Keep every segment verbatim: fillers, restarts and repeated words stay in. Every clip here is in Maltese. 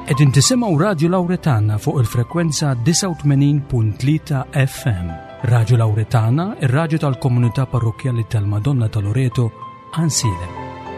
Qegħdin tisimgħu Radio Lawretana fuq il-frekwenza tisa' u tmenin punt tlieta F M. Radio Lawretana, ir-radju tal-Komunità Parrokjali tal-Madonna ta' Loreto, Ansile.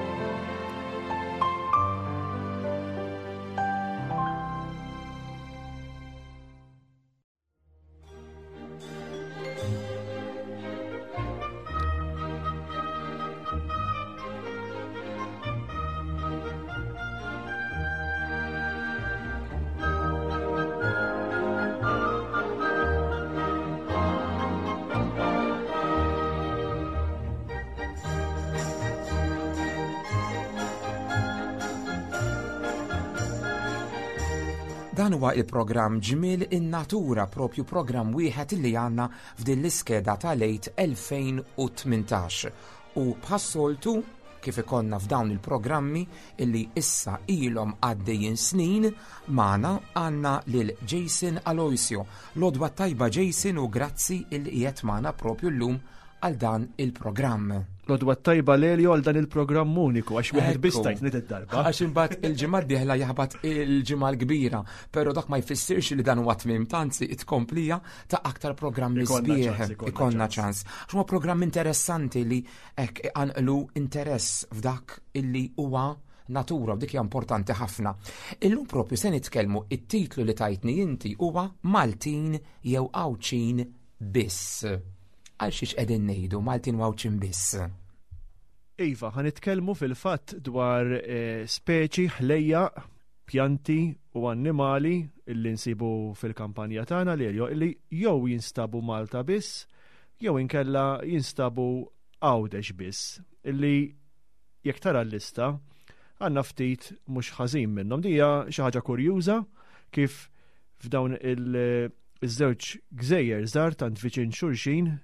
Dan huwa il-programm Ġmiel in-Natura, propju programm wieħed illi għandna f'din l-iskeda ta' lejt elfejn u tmintax. U bħas-soltu kif ikonna f'dawn il-programmi illi issa ilhom għaddejjin snin, magħna għandna lil Jason Aloisio. Lodwa tajba Jason u grazzi illi qiegħed magħna propju llum għal dan il-programm. Lodwa tajba Lelio għal dan il-programm uniku, għax wieħed biss tajtniet id-darba. Għax imbagħad il-ġimgħa d-dieħla jaħbad il-ġimgħa l-kbira, però dak ma jfissirx li dan huwa tmiem tanzi tkomplija ta' aktar programmi sbieħ. Ikonna ċans. Għax huwa programm interessanti li hekk għanqlu interess f'dak illi huwa natura u dik hija importanti ħafna. Illum propju se nitkellmu it-titlu li tajtni inti huwa Maltin jew Għawċin biss. Għal xiex qegħdin ngħidu Maltin u Għawċin biss. Iva, ħanitkellmu fil-fatt dwar e, speċi ħlejjaq, pjanti u annimali illi nsibu fil-kampanja tagħna Lelio illi jew jinstabu Malta biss, jew inkella jinstabu Għawdex biss. Illi jekk tara l-lista għandna ftit mhux ħażin minnhom. Dija xi ħaġa kurjuża kif f'dawn il-żewġ gżejjer żgħar tant viċin xulxin,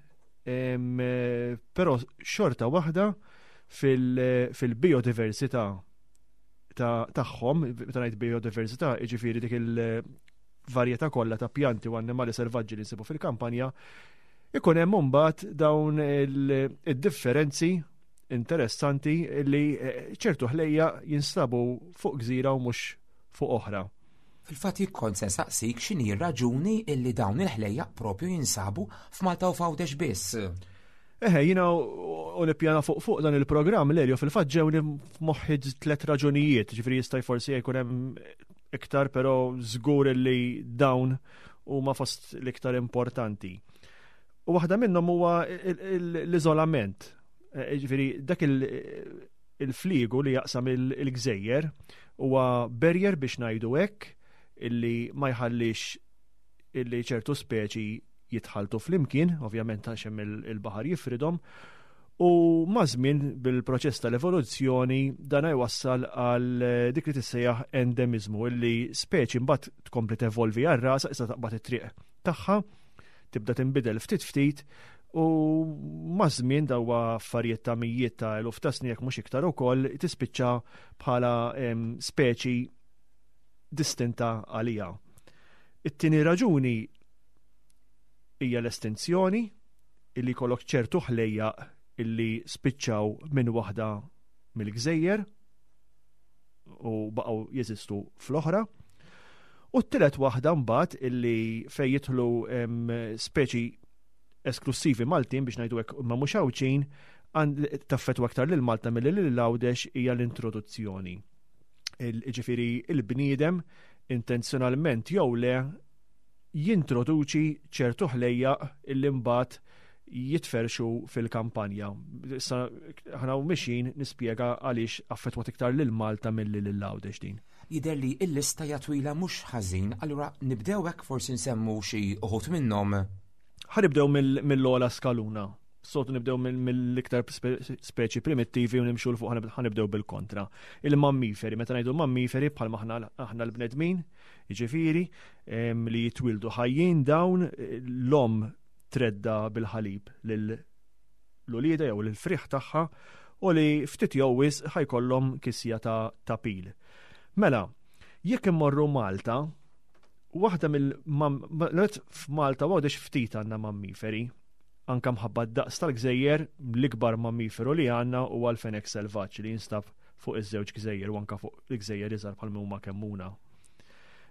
però xorta waħda fil-biodiversità tagħhom, meta ngħid biodiversità, jiġifieri dik il-varjetà kollha ta' pjanti u annimali selvaġġi li nsibu fil-kampanja, ikun hemm imbagħad dawn id-differenzi interessanti li ċertu ħlejja jinstabu fuq gżira u mhux fuq oħra. Fil-fatt jikkont se saqsik x'inhi r-raġuni illi dawn il-ħlejja propju jinsabu f'Malta u f'Għawdex biss. Eħe, jiena u nippjana fuq fuq dan il-programm Lelio fil-fatt ġewni f'moħħi tliet raġunijiet, ġifieri jista' forsi jkun hemm iktar però żgur li dawn huma fost l-iktar importanti. U waħda minnhom huwa l-iżolament. Ġifieri dak il-fliegu li jaqsam il-gżejjer huwa barrier biex ngħidu hekk illi ma jħallix illi ċertu speċi jitħaltu fl-imkien, ovvjament għax hemm il-baħar jifridhom, u mażmien bil-proċess tal-evoluzzjoni dan jwassal għal dik li tissejjaħ endemizmu illi speċi mbagħad tkompli tevolvi għal rasa issa taqbad it-triq tagħha, tibda tinbidel ftit ftit u mażmien dawwa affarijiet ta' mijiet ta' eluf ta' snin jekk mhux iktar ukoll tispiċċa bħala speċi distinta għalija. It-tieni raġuni hija l-estinzjoni illi jkollok ċertu ħlejja illi spiċċaw minn waħda mill-gżejjer u baqgħu jeżistu fl-oħra. U t-tielet waħda mbagħad illi fejn jidħlu speċi esklusivi Maltin biex ngħidu hekk ma mhux Għawċin taffettwa aktar lil Malta milli lil Għawdex hija l-introduzzjoni. Ġifieri il-bniedem intenzjonalment jew le jintroduċi ċertu ħlejja illi mbagħad jitferxu fil-kampanja. Issa ħana mixin nispjega għaliex affettwat iktar lil Malta milli lil Għawdex din. Jidher li l-lista hija twila mhux ħażin, allura nibdew hekk forsi nsemmu xi uħud minnhom. Ħanibdew mill-ogħla skaluna. Sotu nibdew mill-iktar speċi primittivi u nimxu l-fuq ħanibdew bil-kontra. Il-mammiferi, meta ngħidu mammiferi bħalma aħna l-bnedmin, jiġifieri li jitwildu ħajjin dawn l-om tredda bil-ħalib lill-ulieda jew lill-friħ tagħha u li ftit jowwis ħajkollhom kisja ta' pil. Mela, jekk immorru Malta, waħda mill-Malta f'Malta għadix ftit għandna mammiferi. Anka mħabba d-daqs tal-gżejjer l-ikbar mammiferu li għandna huwa l-fenek selvaġġ li jinstab fuq iż-żewġ gżejjer u anka fuq l-gżejjer iżgħar bħal huma kemmuna.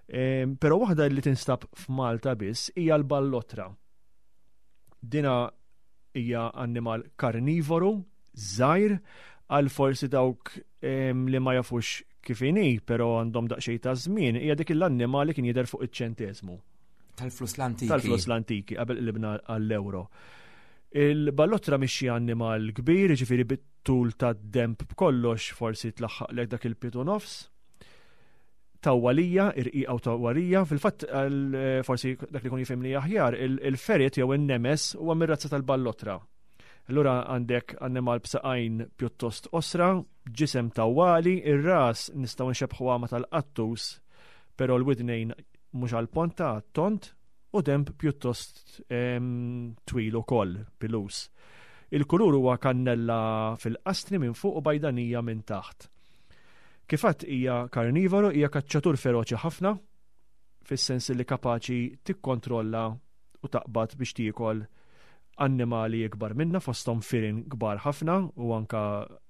Però waħda li tinstab f'Malta biss hija l-ballotra. Dina hija annimal karnivoru, żgħir, għal forsi dawk li ma jafux kif inhi, però għandhom daqsxejn ta' żmien, hija dik l-annimal li kien jidher fuq iċ-ċenteżmu. Tal-flus l-antiki. Tal-flus l-antiki, qabel qilibna għall-euro. Il-ballotra mixi annimal kbir, ġifieri bit-tul ta' demp b'kollox forsi tlaħħaqlek dak il-pitu nofs. Tawwalija, irqiqa u tawwalija, fil-fatt forsi dak li kun jifhimni aħjar, il-ferret jew in-nemes huwa mir-razza tal-ballotra. Allura għandek annimal b'saqajn pjuttost osra, ġisem tawwali, ir-ras nistgħu nxebħuha ma tal-qattus, però l-widnejn mhux għall-pont ta' tont u demp pjuttost twil ukoll pilus. Il-kulur huwa kannella fil-qastri minn fuq u bajdanija minn taħt. Kifat hija karnivoru, hija kaċċatur feroċi ħafna, fis-sens li kapaċi tikkontrolla u taqbad biex tiekol annimali ikbar minna, fosthom firin kbar ħafna u anka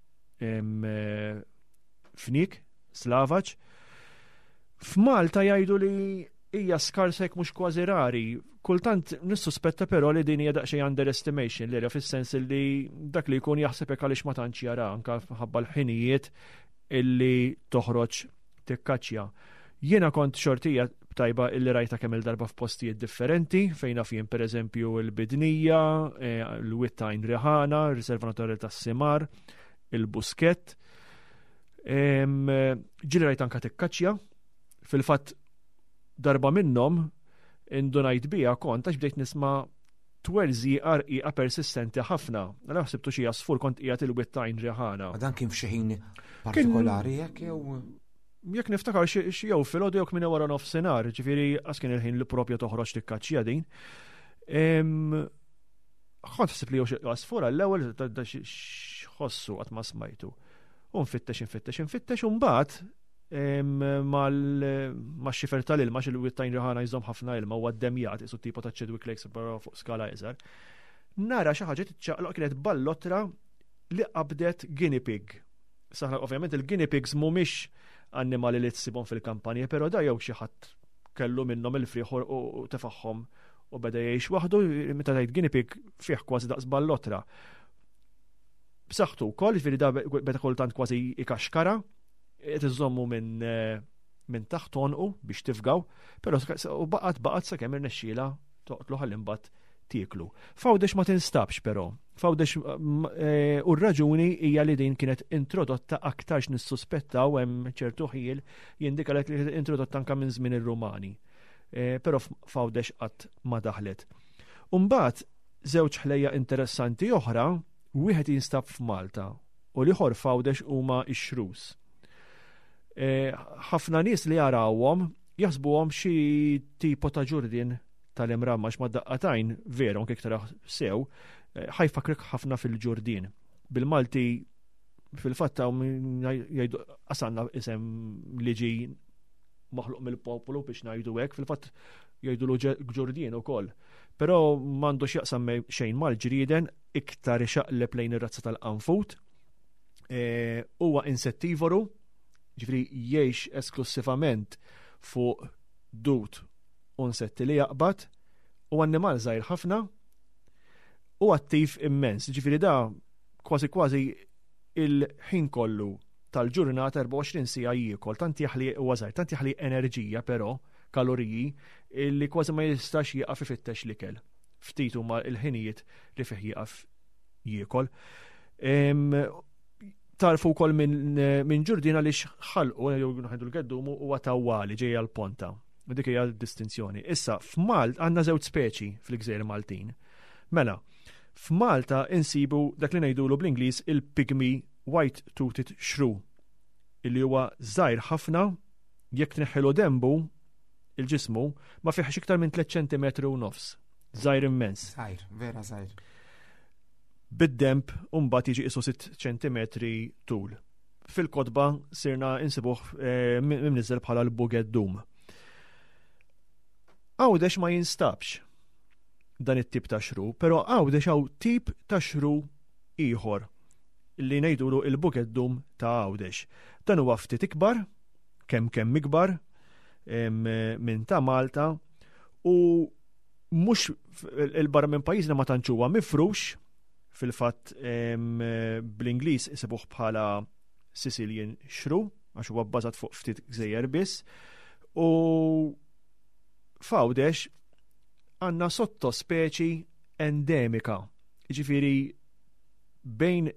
fnik, slavaġ. F'Malta jgħidu li hija skarsa jekk mhux kważi rari. Kultant nissuspetta però li din hija daqsxejn underestimation li fis-sens li dak li jkun jaħseb hekk għaliex ma tantx jara anke ħabba l-ħinijiet illi toħroġ tikkaċċja. Jiena kont xortija tajba illi rajta kemm il-darba f'postijiet differenti, fejn naf jien pereżempju l-Bidnija, l-Wittajn Riħana, r-Riserva Naturali tas-Simar, il-Buskett. Ġieli rajt anke tikkaċċja. Fil-fatt darba minnhom indunajt biha kont għax bdejt nisma' twerzi qarqiqa persistenti ħafna. Għala ħsibtu xi jasfur kont qiegħed il-Wittajn Riħana. Dan kien f'xi ħin partikolari jekk jew jekk niftakar xi jew filgħodu jew minn wara nofsinhar, ġifieri għas kien il-ħin li proprju toħroġ tikkaċċija din. Kont ħsib li jew xi jasfur għall-ewwel x'ħossu qatt ma smajtu. U nfittex infittex infittex u mbagħad mal-xifer tal-ilma xil-Wittajn Riħana jżomm ħafna ilma u għaddemjat isu tipo ta' Chidwick Lakes fuq skala iżgħar. Nara xi ħaġa titċaqloq kienet ballotra li qabdet guinea pig. Saħna ovvjament il-guinea pigs mhumiex annimali li tsibhom fil-kampanja, però da jew xi ħadd kellu minnhom il-frieħ u tefaħħom u beda jgħix waħdu, meta tgħid guinea pig fih kważi daqs ballotra. B'saħħtu wkoll, jiġifieri da beda kultant kważi ikaxkara, qed iżommu minn minn taħt tonqu biex tifgaw, però u baqgħet baqgħet sakemm irnexxiela toqtlu ħalli mbagħad tieklu. Fawdex ma tinstabx però. Fawdex u r-raġuni hija li din kienet introdotta aktarx nissuspettaw hemm ċertu ħiel jindika li kienet introdotta anke minn żmien ir-Rumani. Però fawdex qatt ma daħlet. U mbagħad żewġ ħlejja interessanti oħra wieħed jinstab f'Malta u l-ieħor fawdex huma x-xrus. Ħafna nies li jarawhom jaħsbuhom xi tipo ta' ġurdien tal-imramma x'ma daqqatajn veru anke iktar sew ħajfakrek ħafna fil-ġurdien. Bil-Malti fil-fatt jgħidu qasanna isem li ġi maħluq mill-popolu biex ngħidu hekk, fil-fatt jgħidulu ġurdien ukoll. Però m'għandux jaqsam xejn mal-ġrieden iktar ixaqleb lejn ir-razza tal-qanfut. Huwa insettivoru, ġifri jgħix esklusivament fuq dut u insetti li jaqbad u annimal żgħir ħafna u attiv immens. Ġifri da kważi kważi il-ħin kollu tal-ġurnata erba' u għoxrin siegħa jiekol, tant jaħli huwa żgħir, tant jaħli enerġija però, kaloriji, li kważi ma jistax jieqaf ifittex l-ikel. Ftit huma l-ħinijiet li fih jieqaf jiekol. Tarfu wkoll minn ġurdien għaliex ħalqu jew ngħidu l-geddum huwa tawwali ġej għall-ponta. Dik hija d-distinzjoni. Issa f'Malt għandna żewġ speċi fil-Gżejjer Maltin. Mela, f'Malta insibu dak li ngħidulu bl-Ingliż il-pygmy white-toothed shrew, illi huwa żgħir ħafna jekk tneħħilu dembu il-ġismu ma fihx iktar minn tliet ċentimetri u nofs. Żgħir immens. Żgħir, vera żgħir. Bid-demp mbagħad jiġi qisu sitt ċentimetri tul. Fil-kotba sirna insibuh mimniżel bħala l-bugeddum. Għawdex ma jinstabx dan it-tip ta' xru, però għawdex hawn tip ta' xru ieħor li ngħidulu il-bugeddum ta' għawdex. Dan huwa ftit ikbar, kemm kemm ikbar, minn ta' Malta u mhux il-barra minn pajjiżna ma tantx huwa mifrux fil-fatt bl-Ingliż isibuh bħala Sicilian shrew għax huwa bbażat fuq ftit gżejjer biss u f'Għawdex għandna sottospeċi endemika. Jiġifieri bejn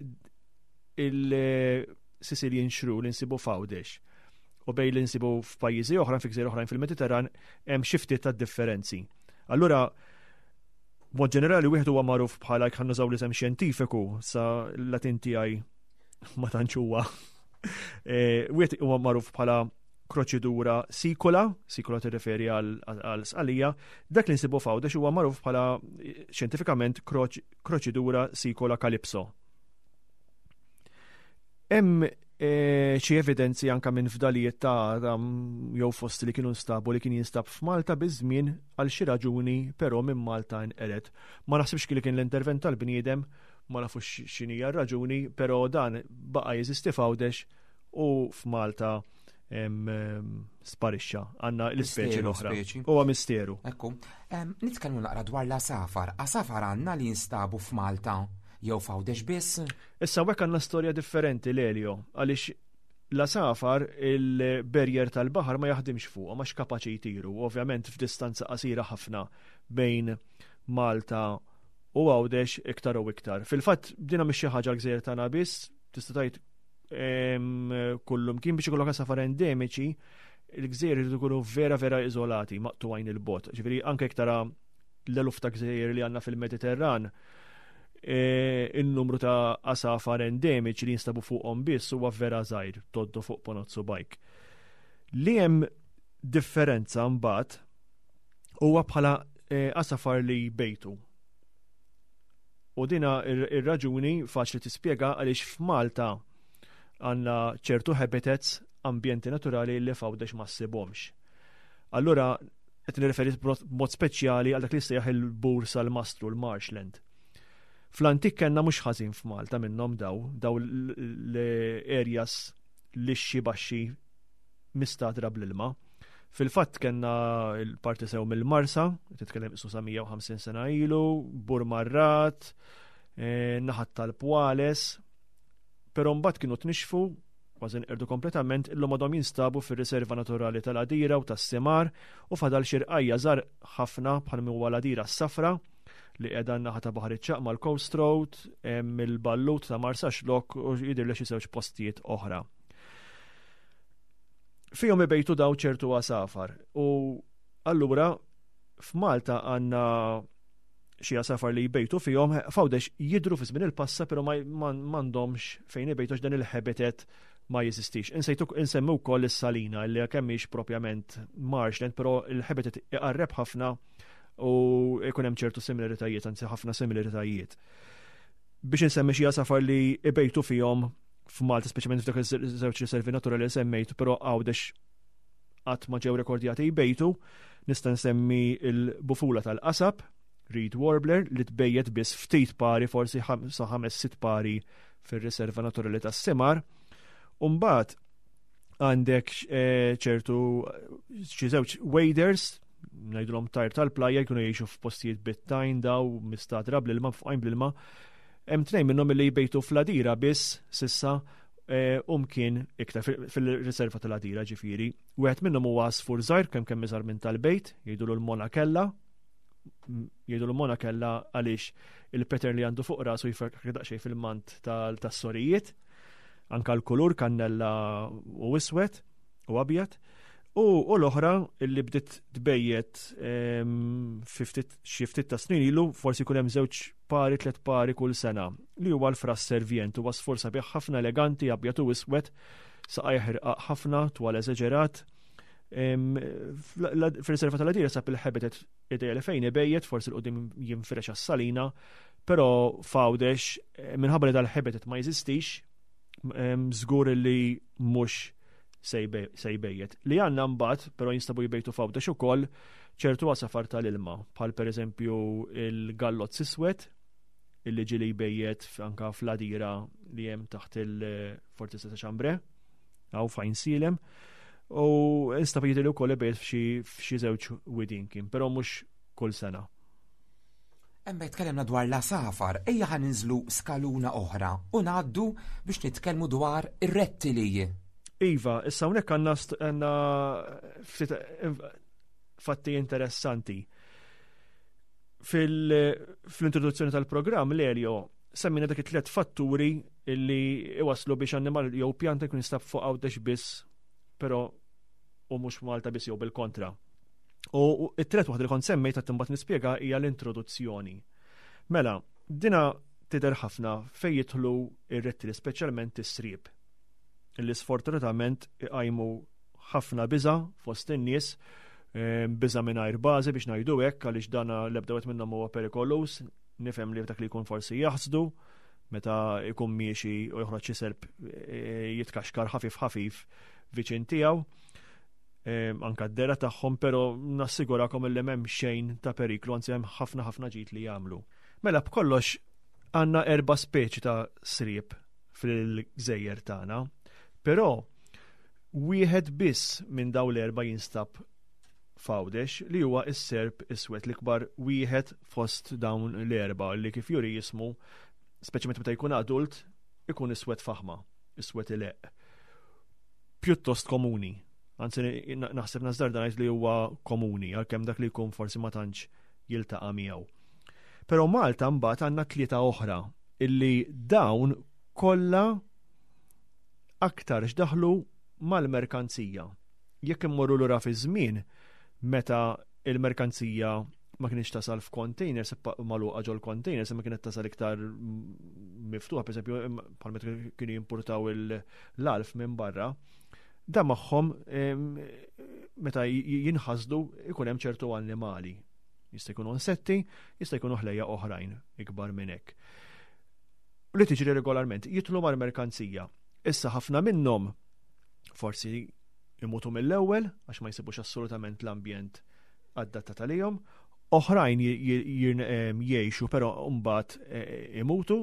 il-Sicilian shrew li nsibu f'Għawdex u bejn li nsibu f'pajjiżi oħra fi gżejjer oħrajn fil-Mediterran hemm xi ftit ta' differenzi. Allura mod ġenerali wieħed huwa magħruf bħala jekk ħannużaw l-isem xjentifiku sa l-Latin tiegħi ma tantx huwa. Wieħed huwa magħruf bħala kroċidura sikola, sikola tirreferi għal sqalija, dak li nsibu f'Għawdex huwa magħruf bħala xjentifikament kroċidura sikola calypso. Hemm xi evidenzi anke minn fdalijiet ta' jew fost li kienu nstabu li kien jinstab f'Malta biż-żmien għal xi raġuni però minn Malta nqered. Ma naħsibx li kien l-intervent tal-bniedem, ma nafux x'inhija r-raġuni, però dan baqa' jeżisti f'Għawdex u f'Malta sparixxa għandna l-ispeċi l-oħra. Huwa misteru. Ekku, nitkellmu naqra dwar l-asafar. Asafar għandna li jinstabu f'Malta jew f'Għawdex biss? Issa hekk għandna storja differenti l-Elio, għaliex l-asafar il-berjer tal-baħar ma jaħdimx fuq, għax kapaċi jtiru, ovvjament f'distanza qasira ħafna bejn Malta u Għawdex iktar u iktar. Fil-fatt dina mhix xi ħaġa l-gżejjer tagħna biss, tista' tgħid kullum kien biex ikollok asafar endemiċi, l-gżejjer irid ikunu vera vera iżolati, maqtuwajn il-bot. Ġifieri anke iktar l-eluf ta' gżejjer li għandna fil-Mediterran, il-numru ta' asafar endemiċi li jinstabu fuqhom biss huwa vera żgħir, toddu fuq ponozzu bajk. Li hemm differenza mbagħad huwa bħala asafar li jbejtu. U dina ir-raġuni faċli tispjega għaliex f'Malta għandna ċertu habitats, ambjenti naturali li f'Għawdex ma ssibhomx. Allura qed nirreferi b'mod speċjali għal dak li sejjaħ il-bursa l-mastru l-marshland. Fl-antik kellna mhux ħażin f'Malta minnhom daw, daw l-areas lixxi baxxi mistadra bl-ilma. Fil-fatt kellna il-parti sew mill-Marsa, titkellem isu sa mija u ħamsin sena ilu, Burmarrat, naħat tal-Pwales, però mbagħad kienu tnixfu kważi nqerdu kompletament illum għadhom jinstabu fir-riserva naturali tal-Għadira u tas-Simar u fadal xirqajja żgħar ħafna bħal huwa l-Għadira s-Safra li qiegħda naħa ta' Baħar iċ-Ċaq mal-Coast Road, hemm il-Ballut ta' Marsa Xlok u jidher li xi żewġ postijiet oħra. Fihom ibejtu daw ċertu asafar u allura f'Malta għandna xi asafar li jbejtu fihom f'Għawdex jidhru fi żmien il-passa però m'għandhomx fejn ibejtu dan il-habitat ma jeżistix. Insemmu wkoll is-salina li kemm mhix propjament marshland, però il-habitat iqarreb ħafna u jkun hemm ċertu similaritajiet, anzi ħafna similaritajiet. Biex insemmi xi asafar li ibejtu fihom f'Malta, speċjalment f'dak iż-żewġ riservi naturali li semmejt, però Għawdex qatt ma ġew rekordjati jbejtu, nista' nsemmi il-bufula tal-qasab, Reed Warbler, li tbejjed biss ftit pari, forsi sa ħames sitt pari fir-riserva naturali tas-Simar. U mbagħad għandek ċertu xi żewġ waders, ngħidulhom tajr tal-plajja, jkunu jgħixu f'postijiet bittajn daw mistadra bl-ilma f'qajn bl-ilma. Hemm tnejn minnhom li jbejtu fl-Għadira biss sissa u mkien iktar fil-riserva tal-Għadira ġifieri. Wieħed minnhom huwa għasfur żgħir kemm kemm iżgħar minn tal-bejt, jgħidulu l-monakella. Jgħidu l-monakella għaliex il-pattern li għandu fuq rasu jfakar daqsxejn fil-mant tas-sorijiet, anka l-kulur kannella u iswed u abjad. U l-oħra li bdiet tbejjed xi ftit ta' snin ilu, forsi jkun hemm żewġ pari, tliet pari kull sena, li huwa l-frass servient, huwa sfor sabiħ ħafna eleganti, abjad u iswed, saqajh irqaq ħafna twal eżaġerat. Fil-riserva tal-Għadira sab il-habitat ideali fejn ibejjed, forsi l-qudiem jinfresh għas-salina, però f'Għawdex minħabba li dal-habitat ma jeżistix, żgur li mhux se jbejjed. Li għandna mbagħad, però jinstabu jbejtu f'Għawdex ukoll ċertu asafar tal-ilma, bħal pereżempju il-gallot siswed, illi ġieli jbejjed anke fl-Għadira li hemm taħt il-Fortezza ta' Xambre, għaw fajn silem. U instab jidri wkoll ibejt f'xi żewġ widin kien, però mhux kull sena. Emma tkellimna dwar la safar, ejja ħan ninżlu skaluna oħra u ngħaddu biex nitkellmu dwar ir-rettili. Iva, issa hawnhekk għandna fatti interessanti. Fil-introduzzjoni tal-programm Lelio semmina dak it-tliet fatturi illi iwaslu biex annimal jew pjanta jkun jistab fuq għawdex biss, però u mhux Malta biss jew bil-kontra. U it-tret waħda li kont semmejt qed imbagħad nispjega hija l-introduzzjoni. Mela, dina tidher ħafna fejn jidħlu ir-rettili speċjalment is-sriep. Illi sfortunatament iqajmu ħafna biża' fost in-nies, biża' mingħajr bażi biex ngħidu hekk għaliex dan l-ebda wieħed minnhom huwa perikolus, nifhem li dak li jkun forsi jaħsdu meta jkun miexi u joħroġ xi serb jitkaxkar ħafif ħafif viċin tiegħu. Anka d-dera tagħhom, però nassigurakom illi m'hemm xejn ta' periklu, anzi hemm ħafna ħafna ġid li jagħmlu. Mela b'kollox għandna erba' speċi ta' sriep fil-gżejjer tagħna, però wieħed biss minn dawn l-erba' jinstab f'għawdex li huwa s-serb iswed l-ikbar wieħed fost dawn l-erba' li kif juri jismu, speċjalment meta jkun adult, ikun iswed faħma, iswed ileq. Pjuttost komuni. Anzi, naħseb nażdar dan li huwa komuni, għalkemm dak li jkun forsi ma tantx jiltaqa' miegħu. Però Malta mbagħad għandna tlieta oħra illi dawn kollha aktar x'daħlu mal-merkanzija. Jekk immorru lura fi żmien meta il-merkanzija ma kienx tasal f'containers magħluqa ġol containers imma kienet tasal iktar miftuħa, pereżempju bħal meta kienu jimpurtaw l-alf minn barra. Da magħhom meta jinħasdu ikun hemm ċertu annimali. Jista' jkunu insetti, jista' jkunu ħlejja oħrajn ikbar minn hekk. Li tiġri regolarment jitlu mal-merkanzija. Issa ħafna minnhom forsi imutu mill-ewwel għax ma jsibux assolutament l-ambjent adattat għalihom, oħrajn jgħixu però mbagħad imutu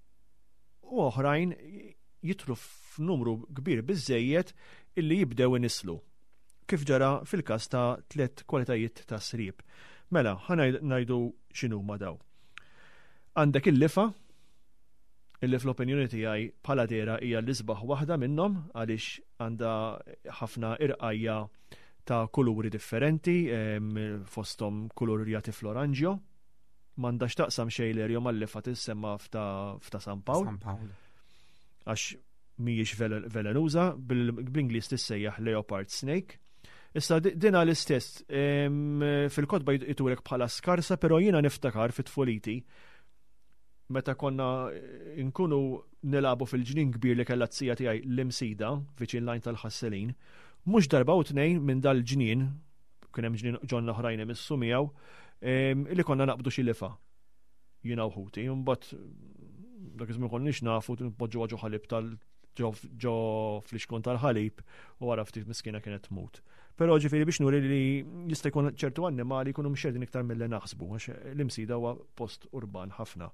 u oħrajn jitlu f'numru kbir biżejjed illi jibdew inislu. Kif ġara fil-każ ta' tliet kwalitajiet ta' sriep. Mela, ħanajdu x'inhuma daw. Għandek il-lifa, illi fl-opinjoni tiegħi bħala dera hija l-isbaħ waħda minnhom għaliex għandha ħafna irqajja ta' kuluri differenti, fosthom kulur jagħti fl-oranġjo. M'għandax taqsam xejn l-erja mal-lifa tissemma f'ta' San Pawl. Għax mhijiex velenuża, bl-Ingliż tissejjaħ leopard snake. Issa dina l-istess fil-kotba jiturek bħala skarsa, però jiena niftakar fit-tfuliti meta konna nkunu nilabu fil-ġnien kbir li kellha t-sija tiegħi l-imsida viċin lajn tal-ħasselin, mhux darba u tnejn minn dal-ġnien, kien hemm ġnien ġonna oħrajn imissu miegħu, li konna naqbdu xi lifa. Jiena wħuti, mbagħad dak iż-żmien konniex nafu npoġġu ġo ħalib tal ġo fl-ixkun tal-ħalib u wara ftit miskina kienet tmut. Però ġifieri biex nuri li jista' jkun ċertu annimali jkunu mxerdin iktar milli naħsbu, għax l-imsida huwa post urban ħafna.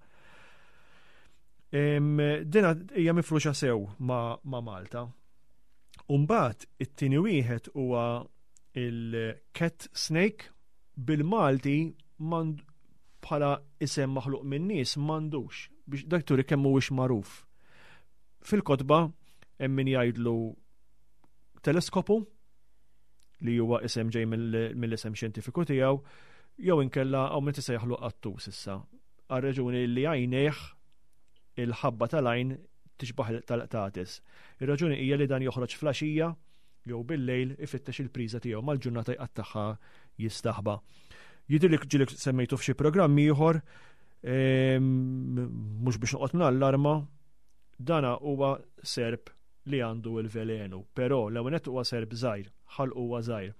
Dina hija mifruxa sew ma' Malta. Umbagħad it-tieni wieħed huwa il-cat snake bil-Malti bħala isem maħluq minn nies m'għandux biex dak turi kemm mhuwiex magħruf. Fil-kotba hemm min jgħidlu teleskopu li huwa isem ġej mill-isem xjentifiku tiegħu, jew inkella hawn min tisejjaħlu qattus issa. Għar-raġuni li għajnejh il-ħabba tal-għajn tixbaħ tal-qtatis. Ir-raġuni hija li dan joħroġ flaxija jew bil-lejl ifittex il-priża tiegħu mal-ġurnata jqattaħħa jistaħba. Jidhirlek ġielek semmejtu f'xi programm ieħor, mhux biex noqgħod nallarma, dana huwa serb li għandu il-velenu, però l-ewwel huwa serb żgħir, ħalq huwa żgħir.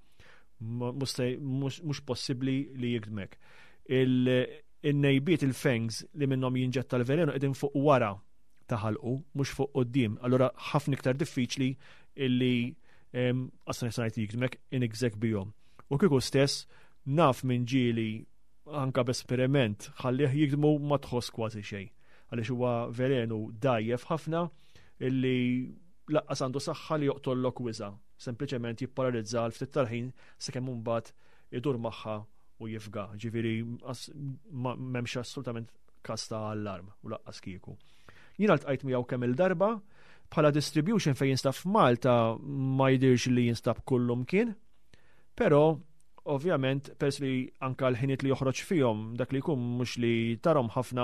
Mhux possibbli li jikdmek. Il-nejbiet il-fangs li minnhom jinġetta l-velenu qegħdin fuq wara ta' ħalqu, mhux fuq quddiem. Allura ħafna iktar diffiċli illi aslan sanajt jikdmek inigżek bihom. U kieku stess naf minn ġieli anka b'esperiment ħallih jikdmu ma tħoss kważi xejn. Għaliex huwa velenu dajjef ħafna illi laqqas għandu saħħa li joqtollok wiża. Sempliċement jipparalizza l ftit tal-ħin sakemm mbagħad idur magħha u jifga. Ġifieri m'hemmx assolutament każ ta' allarm u laqqas kieku. Jiena ltqajt miegħu kemm il-darba bħala distribution fejn jinstab f'Malta ma jdirx li jinstab kullum kien, però ovvjament pers li anka l-ħiniet li joħroġ fihom dak li jkun mhux li tarhom ħafna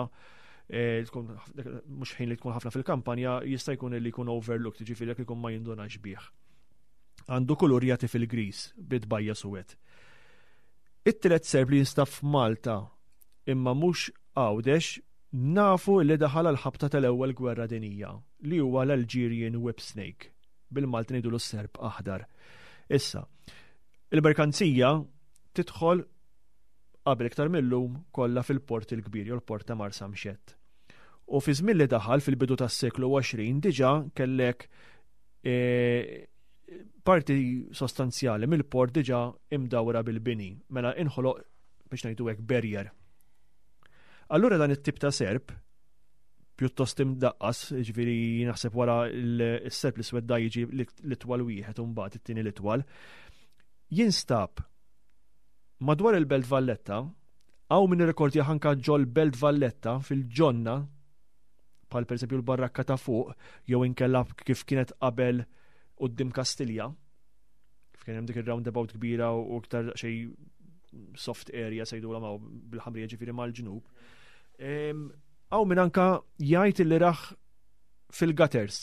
mhux ħin li tkun ħafna fil-kampanja jista' jkun li jkun overlooked, ġifieri jekk ikun ma jindunax bih. Għandu kulur jagħti fil-gris bidbajja suwed. It-tielet serb li jinstab f'Malta imma mhux Għawdex nafu li daħal l-ħabta tal-ewwel gwerra dinija li huwa l-Algerian Whip Snake, bil-Malti ngħidulu s-serb aħdar. Issa, il-merkanzija tidħol qabel iktar millum kollha fil-port il-kbir jew l-port ta' Marsa Mxett. U fi żmien li daħal fil-bidu tas-seklu għoxrin diġà kellek e, parti sostanzjali mill-port diġà imdawra bil-bini, mela inħoloq biex ngħidu hekk barrier. Allura dan it-tip ta' serb, pjuttost imdaqqas, ġifieri naħseb wara l-serb li swedda jiġi l-itwal wieħed u mbagħad it-tieni l-itwal, jinstab madwar il-Belt Valletta, hawn min irrekordja ħanka ġol Belt Valletta fil-ġonna, bħal pereżempju l-barrakka ta' fuq, jew inkella kif kienet qabel quddiem Kastilja, kif kien hemm dik ir-roundabout kbira u iktar xejn soft area sejdula ma' bil-ħamrija ġifieri mal-ġnub. Għaw minn anka jgħid li raħ fil-gutters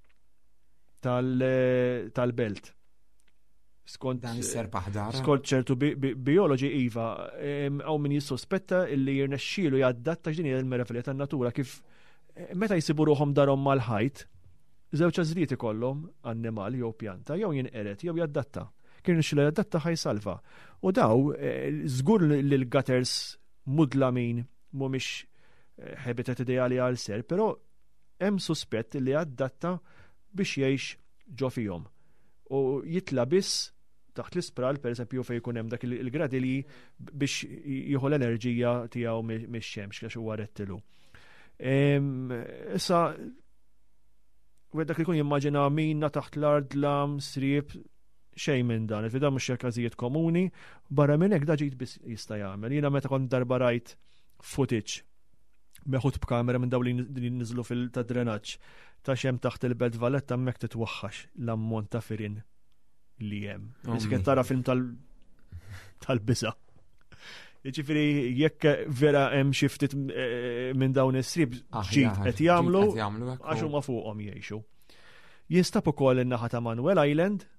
tal-belt. Skont dan is-serb aħdar. Skont ċertu bioloġi iva, għaw minn jissospetta illi jirnexxielu jaddatta x'din hija l-meraviglia tan-natura kif meta jsibu ruhom darhom mal-ħajt, żewġ għażliet ikollhom annimali jew pjanta jew jinqeret jew jaddatta. Kien xi jaddatta ħajsalva. U daw żgur li l-gutters mudlamin mhumiex habitat ideali għal ser, però hemm suspett li adatta biex jgħix ġo fihom. U jitla biss taħt l-ispral, pereżempju fejn jkun hemm dak il-gradi li biex jieħu l-enerġija tiegħu mix-xemx għax huwa rettilu. Issa dak li jkun jimmaġina minna taħt l-ard lam srieb xejn minn dan, il-fida mhux każijiet komuni, barra minn hekk da ġid biss jista' jagħmel. Jiena meta kont darba rajt footage meħud b'kamera minn dawn li niżlu fil-drenaġġ ta' xem taħt il-Belt Valletta hemmhekk titwaħħax l-ammont ta' firien li hemm. Isket tara film tal-biża'. Jiġifieri jekk vera hemm xi ftit minn dawn is-srieb ġid qed jagħmlu għax huma fuqhom jgħixu. Jinstab ukoll in-naħa ta' Manuel Island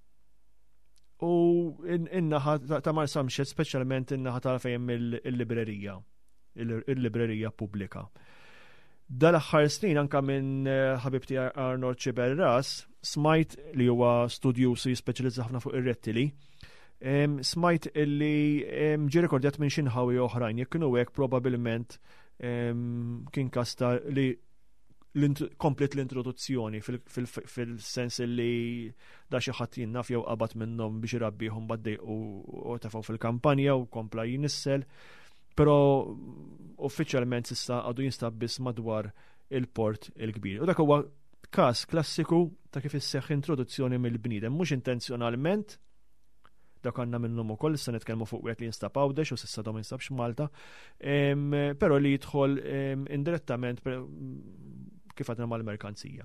u in-naħa ta' Marsa Mxett, speċjalment in-naħa ta' fejn il-librerija, il-librerija pubblika. Dal-aħħar snin anka minn ħabib tiegħi Arnold Ċiberras, smajt li huwa studjusi speċjalizza ħafna fuq ir-rettili, smajt illi ġie rekordjat minn xi nħawi oħrajn, jekk kienu hekk probabbilment kien kasta li komplet l-introduzzjoni fil-sens li da xi ħadd jinnaf jew qabad minnhom biex irabbihom baddej u tefgħu fil-kampanja u kompla jinissel, però uffiċjalment s'issa għadu jinstab biss madwar il-port il-kbir. U dak huwa każ klassiku ta' kif isseħħ introduzzjoni mill-bniedem, mhux intenzjonalment, dak għandna minnhom ukoll, issa nitkellmu fuq wieħed li jinstab Għawdex u s'issa dom jinstabx Malta, però li jidħol indirettament kif għadna mal-merkanzija.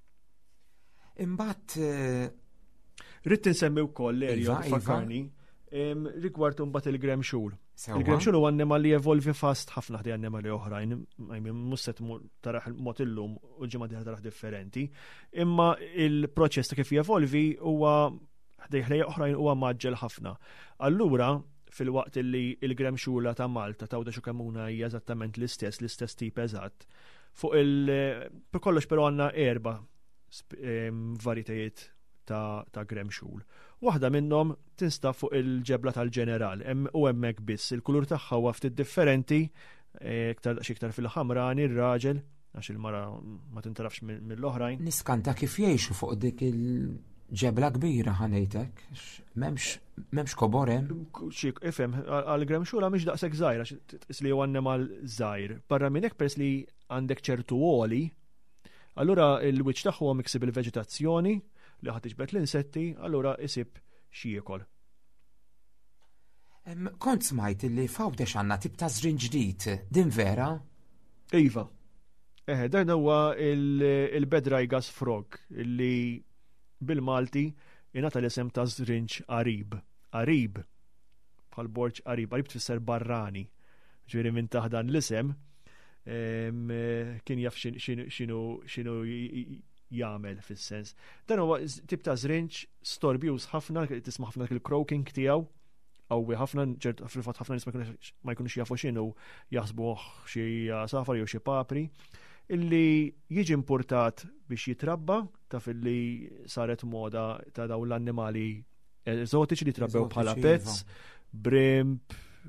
Imbagħad rrid insemmi wkoll Lerjo fakkarni rigward imbagħad il-Graham Shule. Il-Graham Shule huwa annimal li evolvi fast ħafna ħdej annimali oħrajn, mhux se taraħ mod illum u ġimgħa dieħla taraħ differenti, imma il-proċess ta' kif jevolvi huwa ħdej ħdej oħrajn huwa maġġel ħafna. Allura fil-waqt li il-Graham Shule ta' Malta ta' Għawdex u Kemmuna hija eżattament l-istess, l-istess tip eżatt. Fuq il per kollox però għandna erba' varitajiet ta' Graham Shule. Waħda minnhom tinstab fuq il-ġebla tal-ġeneral, u hemmhekk biss. Il-kulur tagħha huwa ftit differenti, iktar xiktar fil-ħamrani, ir-raġel, għax il-mara ma tintarafx mill-oħrajn. Niskanta kif jgħixu fuq dik il-ġebla kbira ħanejtek, m'hemmx koborem. Xik, ifhem, għal-Graham Shule mhix daqshekk żgħira, is li huwa annimal żgħir. Barra minn hekk peress li għandek ċertu għoli, Allura il-wiċċ tagħhom iksib il-veġitazzjoni li ħadd tiġbed l-insetti, allura isib xi jiekol. Kont smajt li f'Għawdex għandna tip ta' żrin ġdid, din vera? Iva. Eh, dan huwa il-Bedreigas frog li bil-Malti ingħata l-isem ta' żrinġ qarib. Qarib. Bħal borġ qarib, qarib tfisser barrani. Ġifieri minn taħdan l-isem kien jaf x'inhu jagħmel fis-sens. Dan huwa tip ta' żrinġ storbjuż ħafna, tisma' ħafna il-croaking tiegħu, qawwi ħafna, fil-fatt ħafna nies ma jkunux jafu x'inhu jaħsbuh xi safar jew xi papri, illi jiġi importat biex jitrabba, taf illi saret moda ta' dawn l-annimali eżotiċi li trabbew bħala pets, brimp,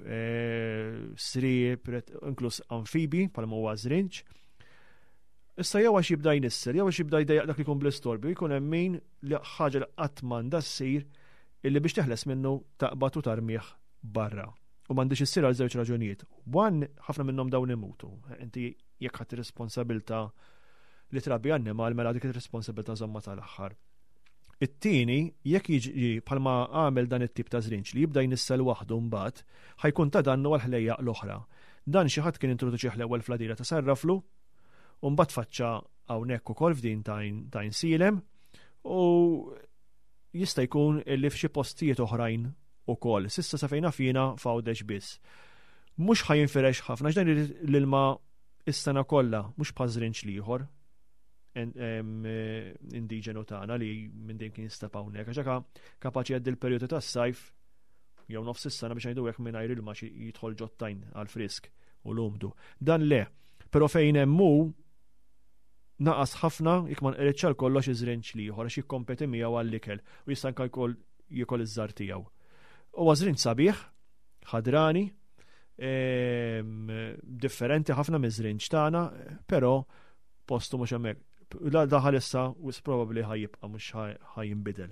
sriep, inkluż amfibi bħalma huwa żrinġ. Issa jew għax jibda jnisser, jew għax jibda jdejjaq dak li jkun bl-istorbju, jkun hemm min li ħaġa li qatt m'għandha ssir illi biex teħles minnu taqbad u tarmih barra. U m'għandix issir għal żewġ raġunijiet. Wan ħafna minnhom dawn imutu. Inti jekk ħadd ir-responsabilta li trabbi annimal mela dik ir-responsabilta żomma tal-aħħar. It-tieni jekk jiġi bħalma għamel dan it-tip ta' żrinġ li jibda jnissel waħdu mbagħad ħajkun ta' dannu għal ħlejjaq l-oħra. Dan xi ħadd kien introduċih l-ewwel fl-għadira ta' sarraflu u mbagħad faċċa hawnhekk ukoll f'din ta' insilem u jista' jkun li f'xi postijiet oħrajn ukoll. Sissa sa fejna fina f'Għawdex biss. Mhux ħajinfirex ħafna x'dan l-ilma is-sena kollha, mhux bħal żrinġ ieħor indiġenu tagħna li minn din kien jistab hawnhekk għax kapaċi għaddi l-perjodu tas-sajf jew nofs is-sena biex ngħidu hekk mingħajr ilma xi jidħol ġottajn għal frisk u l-umdu. Dan le, però fejn hemm hu naqas ħafna jekk ma nqeritx għal kollox iż-żrinġ ieħor għax jikkompeti miegħu għall-ikel u jista' anke jkoll jiekol iż-żar tiegħu. Huwa żrinġ sabiħ, ħadrani, differenti ħafna miż-żrinġ tagħna, però postu mhux hemmhekk. Daħal issa wis probabbli ħajjibqa' mhux ħajinbidel.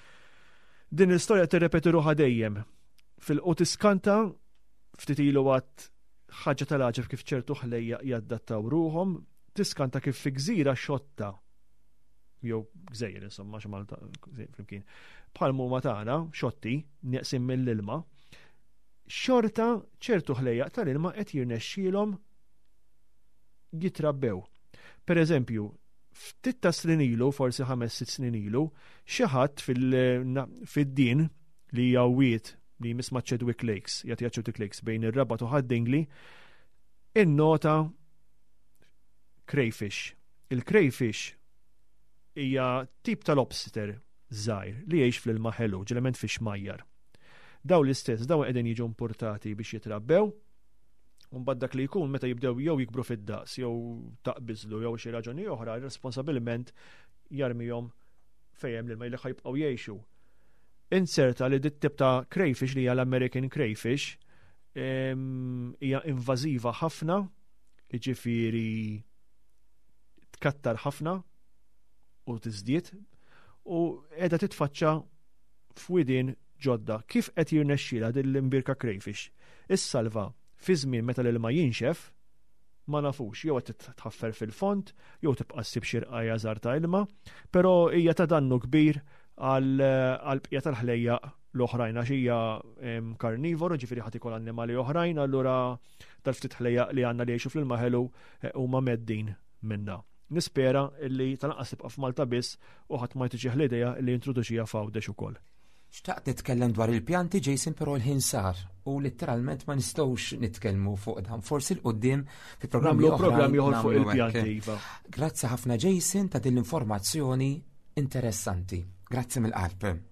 Din l-istorja tirrepeti ruħha dejjem. Fil-qu tiskanta ftit ilu għad ħaġa tal-għaġeb kif ċertu ħlejja jaddattaw ruhom, tiskanta kif fi gżira xotta jew gżejjer insomma xi Malta flimkien. Bħal huma tagħna xotti nieqsim mill-ilma, xorta ċertu ħlejja tal-ilma qed jirnexxielhom jitrabbew. Per eżempju, ftit ta' snin ilu, forsi ħames sitt snin ilu, xi ħadd fid-din li hija wied li jmisma' Chedwick Lakes, jagħti Chedwick Lakes bejn ir-Rabat u Haddingli, innota crayfish. Il-crayfish hija tip ta' lobster żgħir li jgħix fl-ilma ħelu, ġelement fix majjar. Daw l-istess, daw qegħdin jiġu importati biex jitrabbew, u mbagħad dak li jkun meta jibdew jew jikbru fid-daqs jew taqbiżlu jew xi raġuni oħra, responsabilment jarmihom fejn hemm l-ilma li ħajbqgħu jgħixu. Inserta li dit tip ta' crayfish li hija l-American crayfish hija invażiva ħafna, jiġifieri tkattar ħafna u tiżdied u qiegħda titfaċċa f'widien ġodda. Kif qed jirnexxielha din l-imbirka crayfish? Is-salva fi żmien meta l-ilma jinxef ma nafux, jew qed tħaffer fil-font, jew tibqa' ssib xirqajja żgħar ta' ilma, però hija ta' dannu kbir għal bqija tal-ħlejja l-oħrajn għax hija karnivoru, ġifieri ħadd ikol annimali oħrajn, allura tal-ftit ħlejja li għandna li jgħixu fl-ilma ħelu huma meddin minnha. Nispera illi tal-anqas tibqa' f'Malta biss u ħadd ma jtiġih l-idea li jintroduċiha f'Għawdex ukoll. Xtaqt nitkellem dwar il-pjanti Jason, però l-ħin sar u letteralment ma nistgħux nitkellmu fuq dan. Forsi l-qudiem fi programmi oħra fuq il-pjanti. Grazzi ħafna Jason ta' din l-informazzjoni interessanti. Grazzi mill-qalb.